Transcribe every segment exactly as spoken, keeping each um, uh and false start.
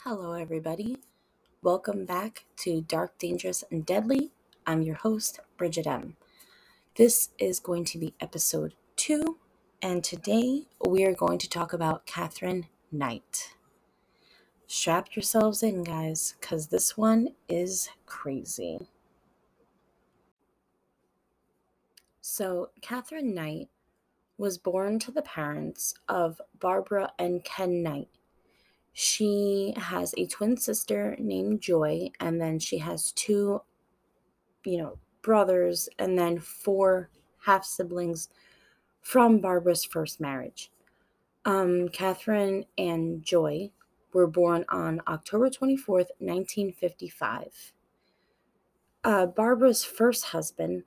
Hello, everybody. Welcome back to Dark, Dangerous, and Deadly. I'm your host, Bridget M. This is going to be episode two, and today we are going to talk about Catherine Knight. Strap yourselves in, guys, because this one is crazy. So, Catherine Knight was born to the parents of Barbara and Ken Knight. She has a twin sister named Joy, and then she has two you know, brothers, and then four half siblings from Barbara's first marriage. Um, Catherine and Joy were born on October twenty-fourth, nineteen fifty-five. Uh, Barbara's first husband,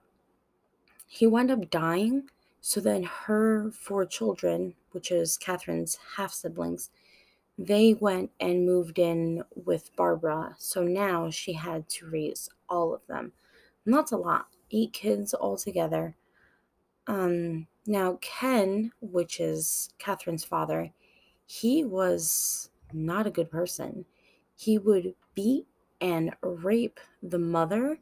he wound up dying, so then her four children, which is Catherine's half siblings, they went and moved in with Barbara. So now she had to raise all of them. And that's a lot. Eight kids altogether. Um, now Ken, which is Catherine's father, he was not a good person. He would beat and rape the mother,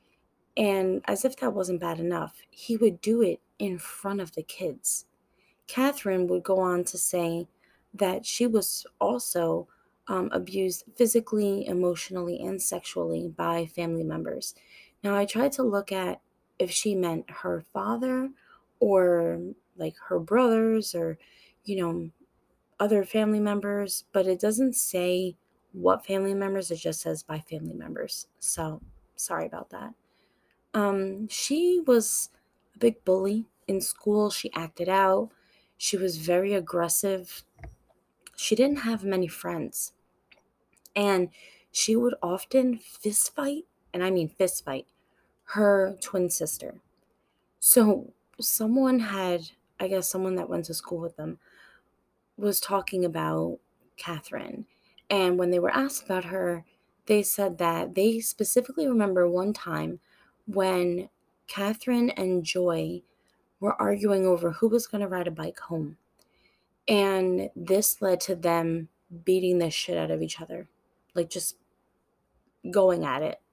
and as if that wasn't bad enough, he would do it in front of the kids. Catherine would go on to say that she was also um, abused physically, emotionally, and sexually by family members. Now, I tried to look at if she meant her father or like her brothers or, you know, other family members, but it doesn't say what family members, it just says by family members. So, sorry about that. Um, she was a big bully in school. She acted out. She was very aggressive. She didn't have many friends. And she would often fist fight, and I mean fist fight, her twin sister. So someone had, I guess someone that went to school with them, was talking about Catherine. And when they were asked about her, they said that they specifically remember one time when Catherine and Joy were arguing over who was going to ride a bike home. And this led to them beating the shit out of each other, like just going at it.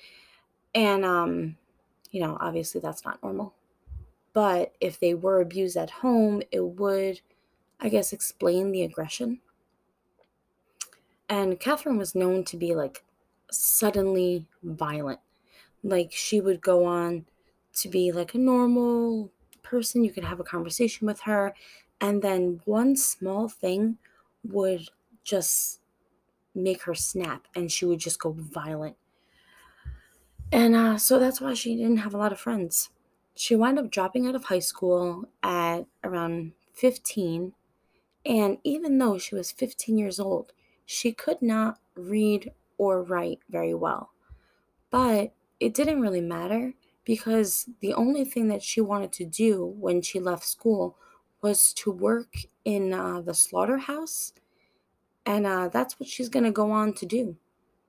And, um, you know, obviously that's not normal. But if they were abused at home, it would, I guess, explain the aggression. And Catherine was known to be like suddenly violent. Like she would go on to be like a normal person. You could have a conversation with her. And then one small thing would just make her snap and she would just go violent. And uh, so that's why she didn't have a lot of friends. She wound up dropping out of high school at around fifteen. And even though she was fifteen years old, she could not read or write very well. But it didn't really matter because the only thing that she wanted to do when she left school was to work in uh, the slaughterhouse. And uh, that's what she's going to go on to do.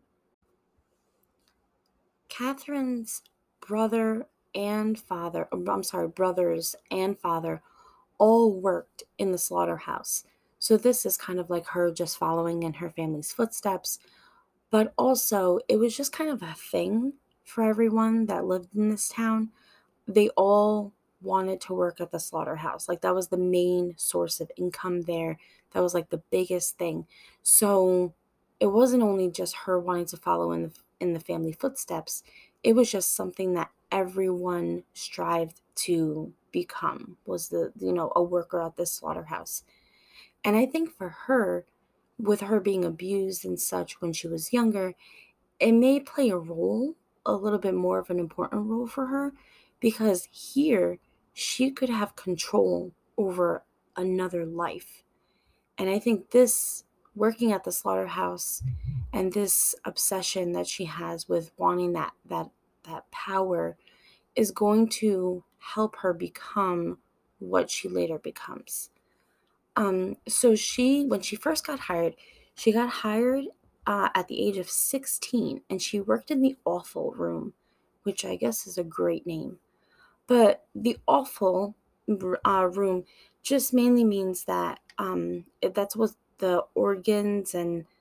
Catherine's brother and father, I'm sorry, brothers and father all worked in the slaughterhouse. So this is kind of like her just following in her family's footsteps. But also, it was just kind of a thing for everyone that lived in this town. They all wanted to work at the slaughterhouse. Like that was the main source of income there. That was like the biggest thing. So it wasn't only just her wanting to follow in the in the family footsteps. It was just something that everyone strived to become was the you know a worker at this slaughterhouse. And I think for her, with her being abused and such when she was younger, it may play a role, a little bit more of an important role for her, because here she could have control over another life. And I think this working at the slaughterhouse and this obsession that she has with wanting that that that power is going to help her become what she later becomes. Um, so she, when she first got hired, she got hired uh, at the age of sixteen, and she worked in the awful room, which I guess is a great name. But the awful uh, room just mainly means that um, it- that's what the organs and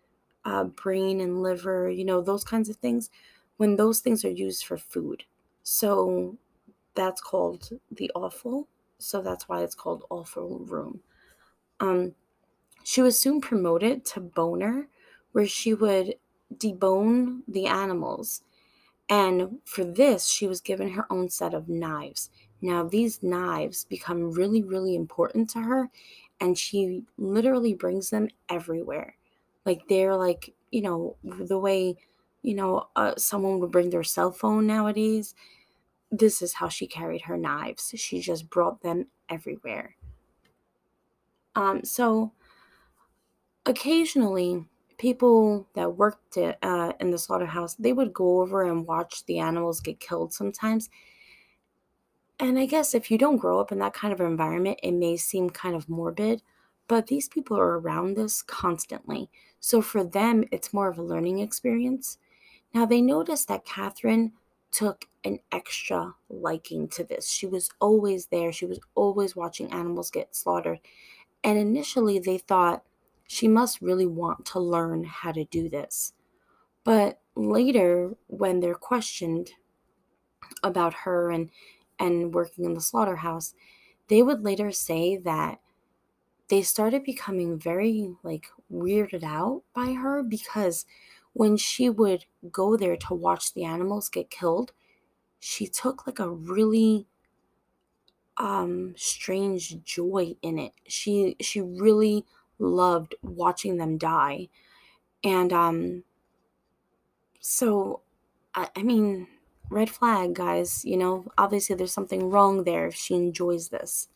uh, brain and liver, you know, those kinds of things, when those things are used for food. So that's called the offal. So that's why it's called offal room. Um, she was soon promoted to boner, where she would debone the animals. And for this, she was given her own set of knives. Now, these knives become really, really important to her, and she literally brings them everywhere. Like, they're like, you know, the way, you know, uh, someone would bring their cell phone nowadays. This is how she carried her knives. She just brought them everywhere. Um, so, occasionally, people that worked at, uh, in the slaughterhouse, they would go over and watch the animals get killed sometimes. And I guess if you don't grow up in that kind of environment, it may seem kind of morbid, but these people are around this constantly. So for them, it's more of a learning experience. Now, they noticed that Catherine took an extra liking to this. She was always there, she was always watching animals get slaughtered. And initially, they thought she must really want to learn how to do this. But later, when they're questioned about her and and working in the slaughterhouse, they would later say that they started becoming very like weirded out by her because when she would go there to watch the animals get killed, she took like a really um strange joy in it. She she really loved watching them die. And um so I, I mean, red flag, guys, you know, obviously there's something wrong there if she enjoys this.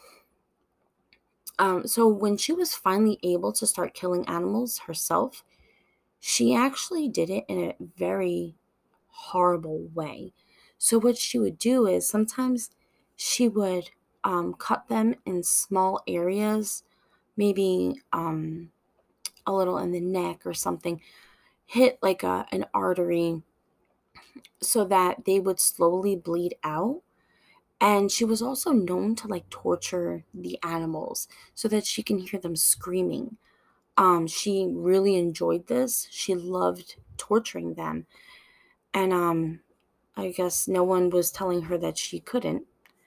Um, so when she was finally able to start killing animals herself, she actually did it in a very horrible way. So what she would do is sometimes she would um, cut them in small areas, maybe um, a little in the neck or something, hit like a, an artery so that they would slowly bleed out. And she was also known to like torture the animals so that she can hear them screaming. Um, she really enjoyed this. She loved torturing them. And um, I guess no one was telling her that she couldn't.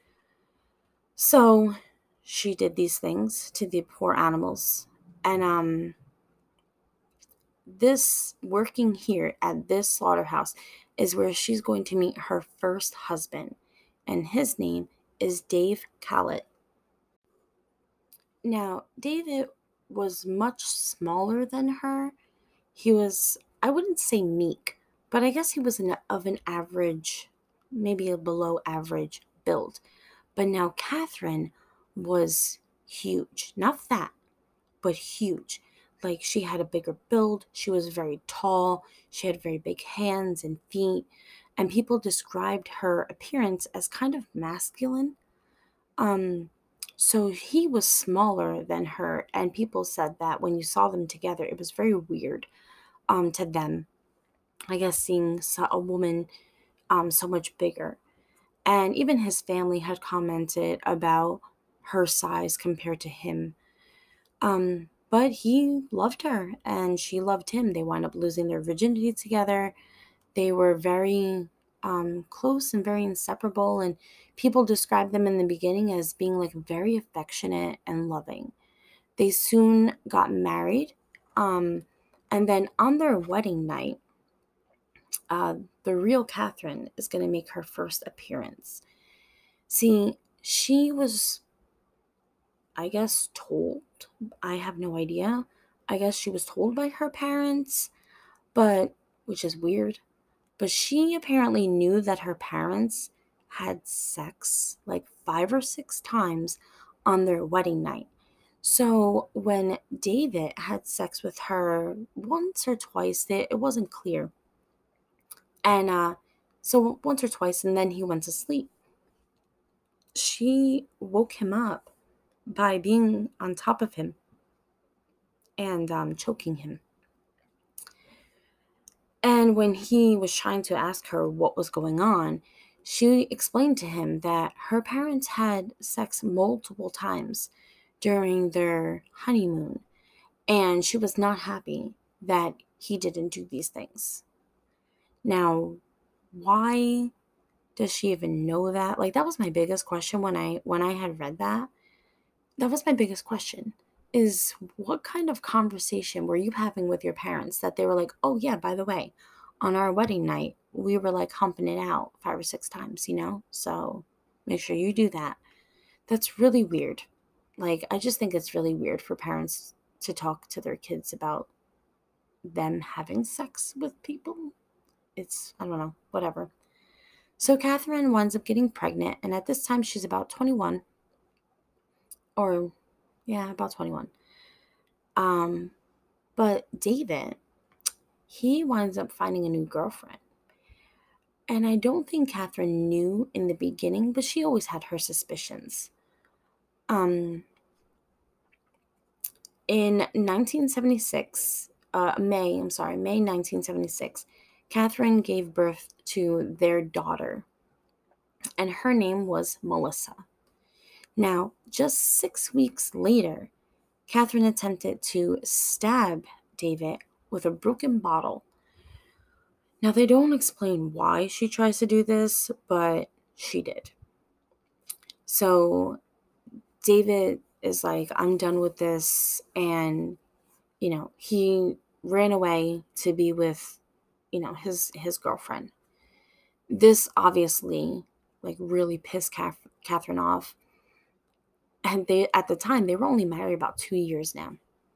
So she did these things to the poor animals. And um, this working here at this slaughterhouse is where she's going to meet her first husband. And his name is Dave Callett. Now, David was much smaller than her. He was, I wouldn't say meek, but I guess he was an, of an average, maybe a below average build. But now Catherine was huge. Not fat, but huge. Like she had a bigger build. She was very tall. She had very big hands and feet. And people described her appearance as kind of masculine. Um, so he was smaller than her, and people said that when you saw them together, it was very weird um, to them. I guess seeing so- a woman um, so much bigger. And even his family had commented about her size compared to him. Um, but he loved her and she loved him. They wound up losing their virginity together. They were very um, close and very inseparable. And people described them in the beginning as being like very affectionate and loving. They soon got married. Um, and then on their wedding night, uh, the real Catherine is going to make her first appearance. See, she was, I guess, told. I have no idea. I guess she was told by her parents, but which is weird. But she apparently knew that her parents had sex like five or six times on their wedding night. So when David had sex with her once or twice, it, it wasn't clear. And uh, so once or twice, and then he went to sleep. She woke him up by being on top of him and um, choking him. And when he was trying to ask her what was going on, she explained to him that her parents had sex multiple times during their honeymoon, and she was not happy that he didn't do these things. Now, why does she even know that? Like, that was my biggest question when I when I had read that. That was my biggest question, is what kind of conversation were you having with your parents that they were like, oh yeah, by the way, on our wedding night, we were like humping it out five or six times, you know? So make sure you do that. That's really weird. Like, I just think it's really weird for parents to talk to their kids about them having sex with people. It's, I don't know, whatever. So Catherine winds up getting pregnant, and at this time she's about twenty-one, or yeah, about twenty-one. Um, but David, he winds up finding a new girlfriend. And I don't think Catherine knew in the beginning, but she always had her suspicions. Um, in nineteen seventy-six, uh, May, I'm sorry, May nineteen seventy-six, Catherine gave birth to their daughter, and her name was Melissa. Now, just six weeks later, Catherine attempted to stab David with a broken bottle. Now, they don't explain why she tries to do this, but she did. So, David is like, I'm done with this. And, you know, he ran away to be with, you know, his, his girlfriend. This obviously, like, really pissed Kath- Catherine off. And they, at the time, they were only married about two years now.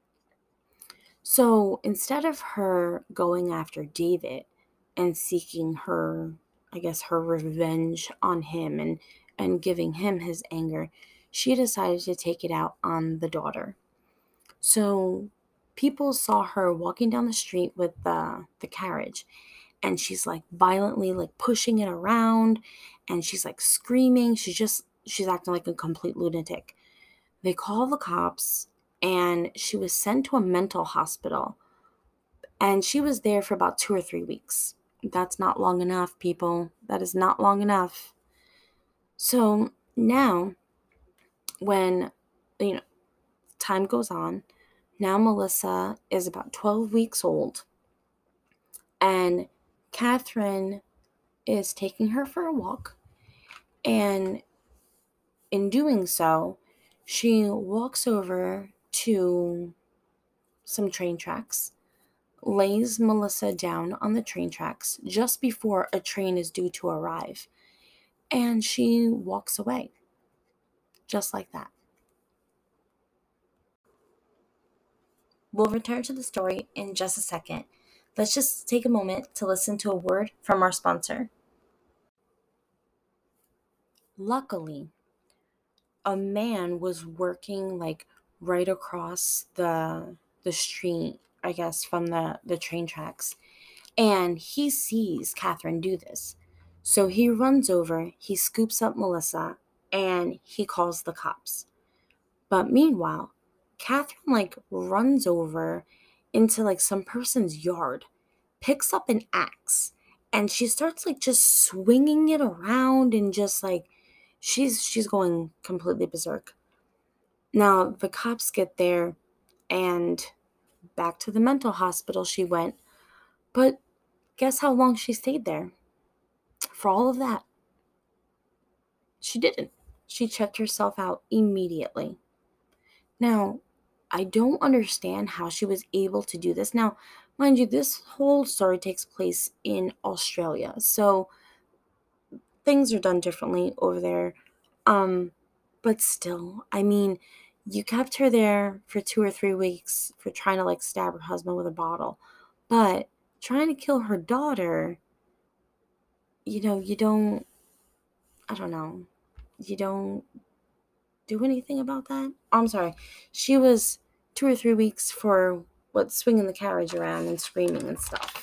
So instead of her going after David and seeking her, I guess, her revenge on him and, and giving him his anger, she decided to take it out on the daughter. So people saw her walking down the street with the, the carriage, and she's like violently like pushing it around, and she's like screaming. She's just, she's acting like a complete lunatic. They call the cops, and she was sent to a mental hospital. And she was there for about two or three weeks. That's not long enough, people. That is not long enough. So now, when, you know, time goes on, now Melissa is about twelve weeks old. And Catherine is taking her for a walk. And in doing so, she walks over to some train tracks, lays Melissa down on the train tracks just before a train is due to arrive, and she walks away. Just like that. We'll return to the story in just a second. Let's just take a moment to listen to a word from our sponsor. Luckily, a man was working like right across the the street, I guess, from the, the train tracks. And he sees Catherine do this. So he runs over, he scoops up Melissa, and he calls the cops. But meanwhile, Catherine like runs over into like some person's yard, picks up an axe, and she starts like just swinging it around, and just like she's she's going completely berserk. Now the cops get there, and back to the mental hospital she went. But guess how long she stayed there? For all of that, she didn't. She checked herself out immediately. Now, I don't understand how she was able to do this. Now, mind you, this whole story takes place in Australia, so things are done differently over there. Um, but still, I mean, you kept her there for two or three weeks for trying to like stab her husband with a bottle, but trying to kill her daughter, you know, you don't, I don't know, you don't do anything about that. Oh, I'm sorry. She was two or three weeks for what, swinging the carriage around and screaming and stuff.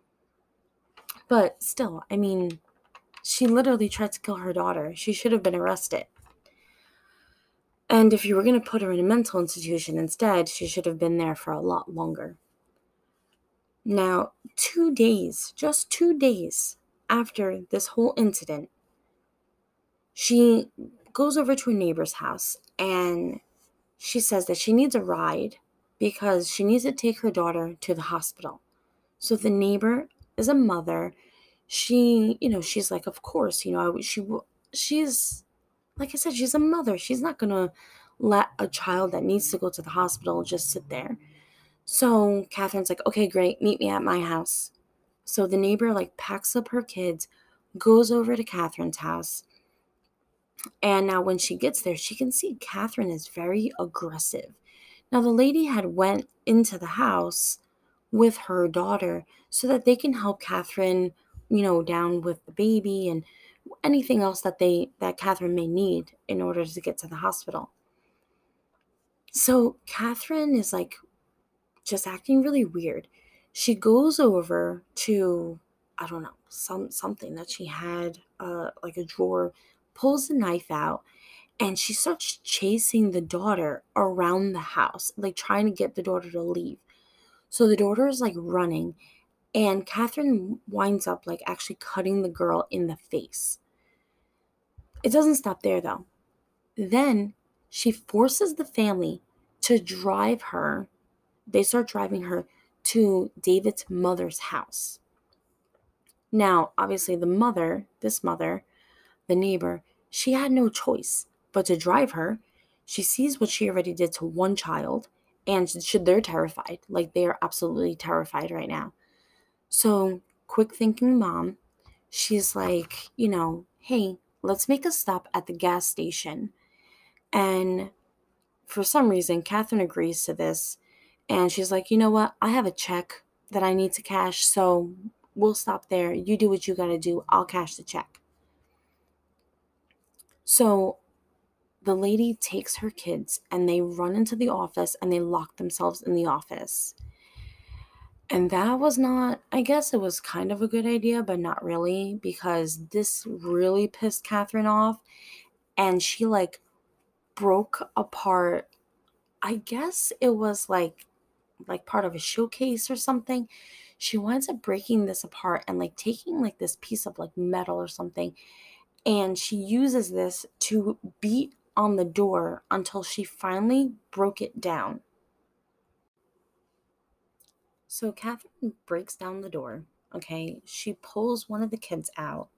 But still, I mean, she literally tried to kill her daughter. She should have been arrested. And if you were going to put her in a mental institution instead, she should have been there for a lot longer. Now, two days, just two days after this whole incident, she goes over to a neighbor's house, and she says that she needs a ride because she needs to take her daughter to the hospital. So the neighbor is a mother. She, you know, she's like, of course, you know, I, would- she, w- she's, like I said, she's a mother. She's not going to let a child that needs to go to the hospital just sit there. So Catherine's like, okay, great, meet me at my house. So the neighbor like packs up her kids, goes over to Catherine's house. And now when she gets there, she can see Catherine is very aggressive. Now the lady had went into the house with her daughter so that they can help Catherine, you know, down with the baby and anything else that they that Catherine may need in order to get to the hospital. So Catherine is like just acting really weird. She goes over to, I don't know, some something that she had, uh, like a drawer, pulls the knife out, and she starts chasing the daughter around the house, like trying to get the daughter to leave. So the daughter is like running, and Catherine winds up like actually cutting the girl in the face. It doesn't stop there though. Then she forces the family to drive her. They start driving her to David's mother's house. Now, obviously, the mother, this mother, the neighbor, she had no choice but to drive her. She sees what she already did to one child, and should they're terrified. Like they are absolutely terrified right now. So, quick thinking mom, she's like, you know, hey, let's make a stop at the gas station. And for some reason, Catherine agrees to this. And she's like, you know what? I have a check that I need to cash. So we'll stop there. You do what you got to do. I'll cash the check. So the lady takes her kids and they run into the office and they lock themselves in the office. And that was not, I guess it was kind of a good idea, but not really, because this really pissed Catherine off. And she like broke apart, I guess it was like like part of a showcase or something. She winds up breaking this apart and like taking like this piece of like metal or something, and she uses this to beat on the door until she finally broke it down. So Catherine breaks down the door. Okay, she pulls one of the kids out,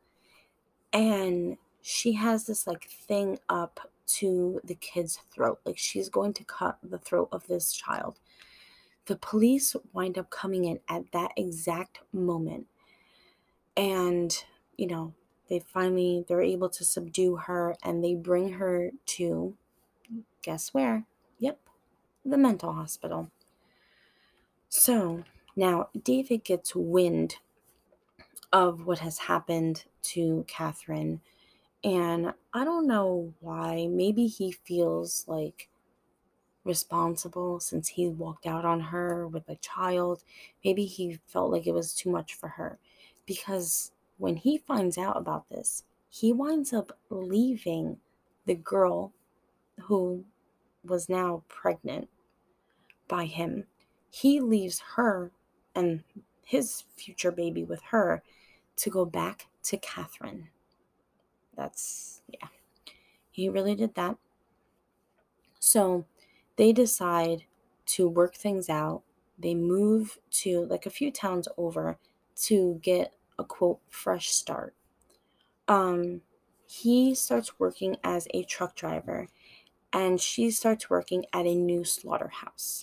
and she has this like thing up to the kid's throat, like she's going to cut the throat of this child. The police wind up coming in at that exact moment, and you know, they finally they're able to subdue her, and they bring her to, guess where? Yep, the mental hospital. So now David gets wind of what has happened to Catherine, and I don't know why. Maybe he feels like responsible since he walked out on her with a child. Maybe he felt like it was too much for her, because when he finds out about this, he winds up leaving the girl who was now pregnant by him. He leaves her and his future baby with her to go back to Catherine. That's, yeah, he really did that. So they decide to work things out. They move to like a few towns over to get a quote fresh start. Um, he starts working as a truck driver, and she starts working at a new slaughterhouse.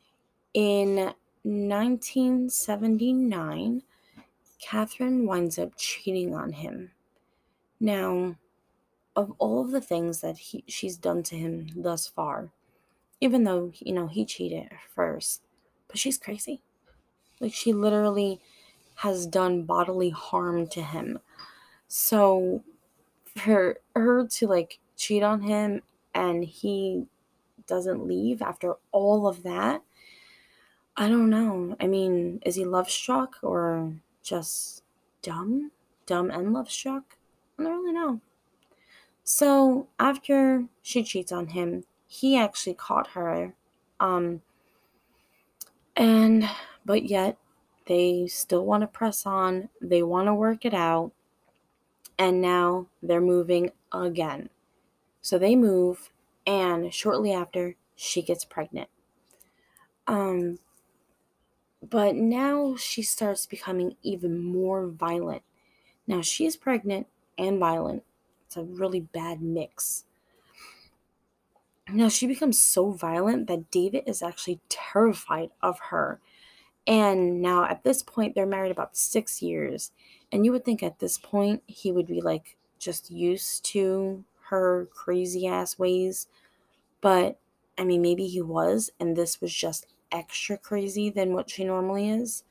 In nineteen seventy-nine, Catherine winds up cheating on him. Now, of all of the things that he, she's done to him thus far, even though, you know, he cheated first, but she's crazy. Like, she literally has done bodily harm to him. So for her to like cheat on him and he doesn't leave after all of that, I don't know. I mean, is he love struck or just dumb? Dumb and love struck? I don't really know. So after she cheats on him, he actually caught her. Um, And, but yet, they still want to press on. They want to work it out. And now they're moving again. So they move, and shortly after, she gets pregnant. Um, But now she starts becoming even more violent. Now she's pregnant and violent. It's a really bad mix. Now she becomes so violent that David is actually terrified of her. And now at this point, they're married about six years. And you would think at this point he would be like just used to her crazy ass ways. But I mean, maybe he was, and this was just extra crazy than what she normally is.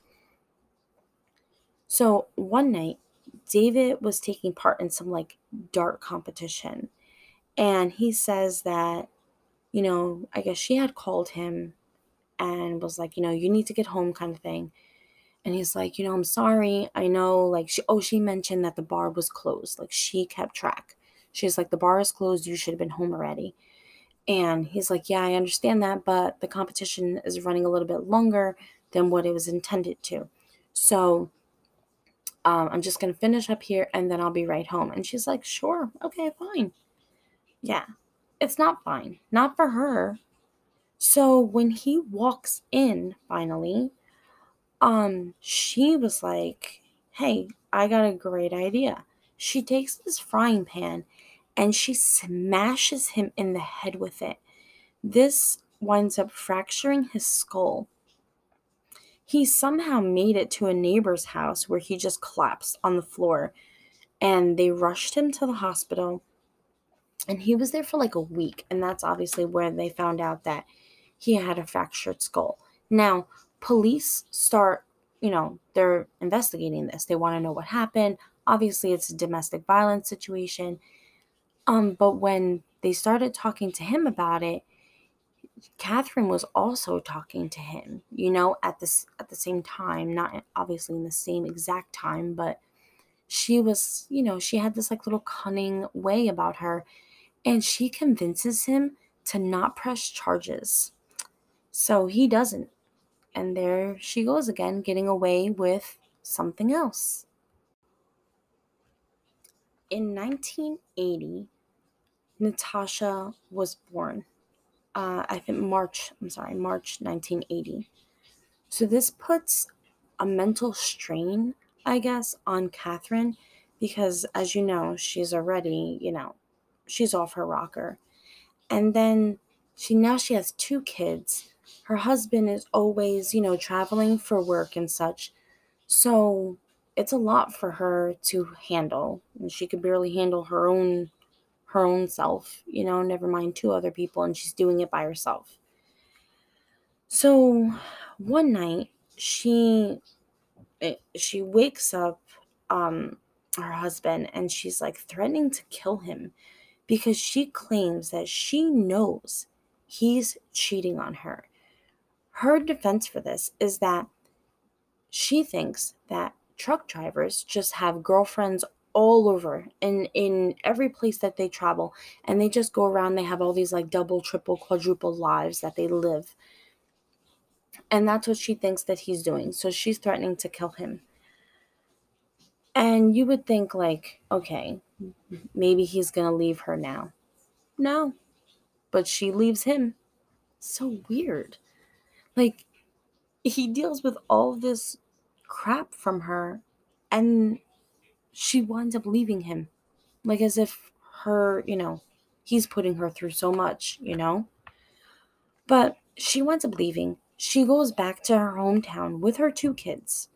So one night, David was taking part in some like dart competition. And he says that, you know, I guess she had called him and was like, you know, you need to get home kind of thing. And he's like, you know, I'm sorry. I know, like, she, oh, she mentioned that the bar was closed. Like, she kept track. She's like, the bar is closed. You should have been home already. And he's like, yeah, I understand that, but the competition is running a little bit longer than what it was intended to. So um, I'm just going to finish up here and then I'll be right home. And she's like, sure. Okay, fine. Yeah, it's not fine. Not for her. So when he walks in finally, um, she was like, hey, I got a great idea. She takes this frying pan and she smashes him in the head with it. This winds up fracturing his skull. He somehow made it to a neighbor's house where he just collapsed on the floor and they rushed him to the hospital. And he was there for like a week. And that's obviously where they found out that he had a fractured skull. Now, police start, you know, they're investigating this. They want to know what happened. Obviously, it's a domestic violence situation. Um, but when they started talking to him about it, Catherine was also talking to him, you know, at this at the same time, not obviously in the same exact time, but she was, you know, she had this like little cunning way about her, and she convinces him to not press charges. So he doesn't. And there she goes again, getting away with something else. In nineteen eighty, Natasha was born. Uh, I think March, I'm sorry, March nineteen eighty. So this puts a mental strain, I guess, on Catherine because, as you know, she's already, you know, she's off her rocker. And then she now she has two kids. Her husband is always, you know, traveling for work and such. So it's a lot for her to handle. And she could barely handle her own her own self, you know, never mind two other people, and she's doing it by herself. So one night she eh, she wakes up um her husband and she's like threatening to kill him because she claims that she knows he's cheating on her. Her defense for this is that she thinks that truck drivers just have girlfriends all over in in every place that they travel, and they just go around, they have all these like double, triple, quadruple lives that they live, and that's what she thinks that he's doing. So she's threatening to kill him. And you would think like, okay, maybe he's gonna leave her now. No, but she leaves him. So weird. Like, he deals with all this crap from her, and she winds up leaving him. Like, as if her, you know, he's putting her through so much, you know? But she winds up leaving. She goes back to her hometown with her two kids.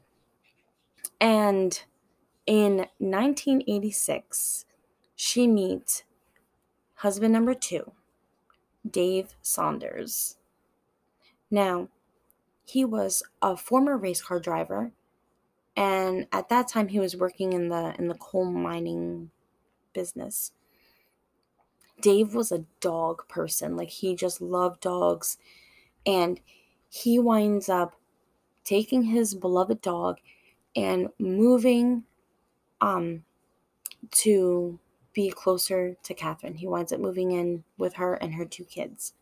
And in nineteen eighty-six, she meets husband number two, Dave Saunders. Now, he was a former race car driver, and at that time he was working in the in the coal mining business. Dave was a dog person. Like, he just loved dogs, and he winds up taking his beloved dog and moving um to be closer to Catherine. He winds up moving in with her and her two kids.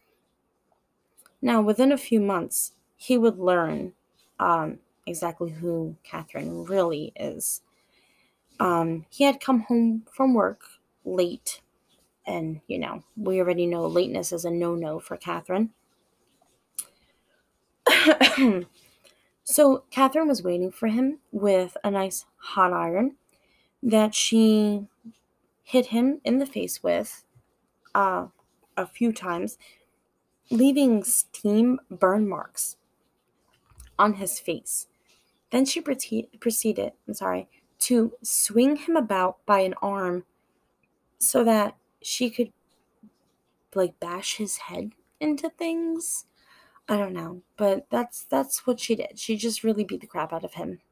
Now, within a few months, he would learn um, exactly who Catherine really is. Um, he had come home from work late, and you know, we already know lateness is a no no for Catherine. So Catherine was waiting for him with a nice hot iron that she hit him in the face with uh, a few times, leaving steam burn marks on his face. Then she prote- proceeded, I'm sorry, to swing him about by an arm so that she could like bash his head into things. I don't know, but that's that's what she did. She just really beat the crap out of him.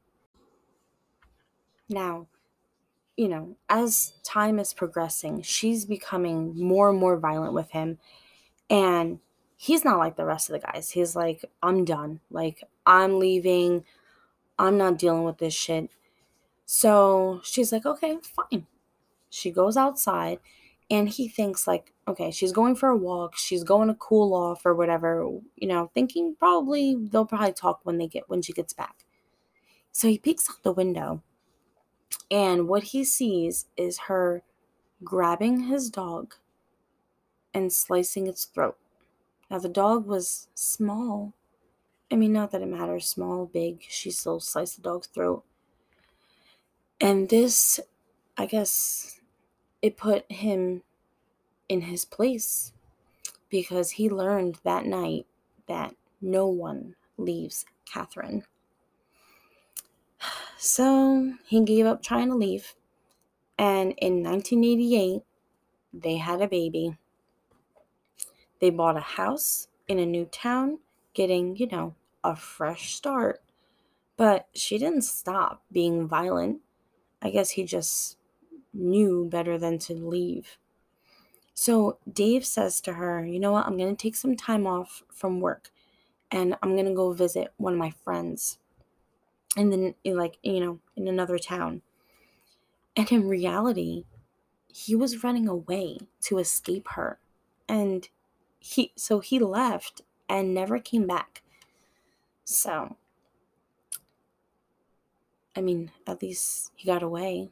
Now, you know, as time is progressing, she's becoming more and more violent with him, and he's not like the rest of the guys. He's like, I'm done. Like, I'm leaving. I'm not dealing with this shit. So she's like, okay, fine. She goes outside, and he thinks like, okay, she's going for a walk. She's going to cool off or whatever, you know, thinking probably they'll probably talk when they get when she gets back. So he peeks out the window, and what he sees is her grabbing his dog and slicing its throat. Now the dog was small. I mean, not that it matters, small, big, she still sliced the dog's throat. And this, I guess, it put him in his place because he learned that night that no one leaves Catherine. So he gave up trying to leave, and in nineteen eighty-eight, they had a baby. They bought a house in a new town, getting, you know, a fresh start. But she didn't stop being violent. I guess he just knew better than to leave. So Dave says to her, you know what, I'm going to take some time off from work and I'm going to go visit one of my friends. And then, like, you know, in another town. And in reality, he was running away to escape her. And he, so he left and never came back. So, I mean, at least he got away.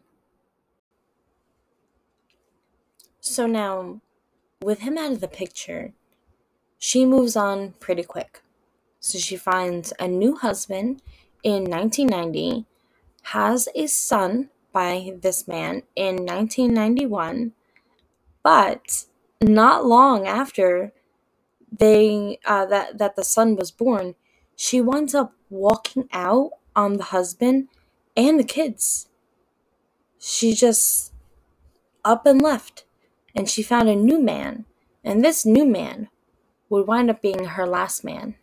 So now, with him out of the picture, she moves on pretty quick. So she finds a new husband in nineteen ninety, has a son by this man in nineteen ninety-one, but not long after they uh, that that the son was born, she winds up walking out on the husband and the kids. She just up and left, and she found a new man, and this new man would wind up being her last man.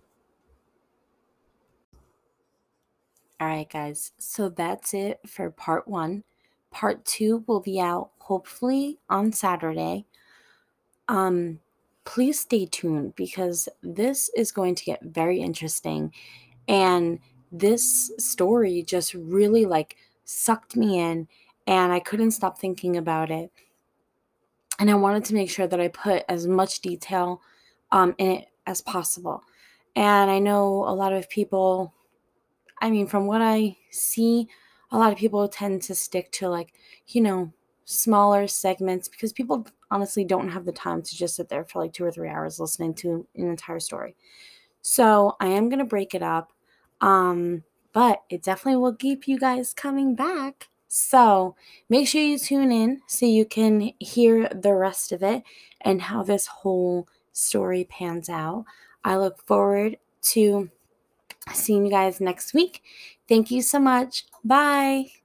All right, guys. So that's it for part one. Part two will be out hopefully on Saturday. Um, please stay tuned because this is going to get very interesting. And this story just really like sucked me in, and I couldn't stop thinking about it. And I wanted to make sure that I put as much detail um, in it as possible. And I know a lot of people, I mean, from what I see, a lot of people tend to stick to like, you know, smaller segments because people honestly don't have the time to just sit there for like two or three hours listening to an entire story. So I am going to break it up. Um, but it definitely will keep you guys coming back. So make sure you tune in so you can hear the rest of it and how this whole story pans out. I look forward to seeing you guys next week. Thank you so much. Bye.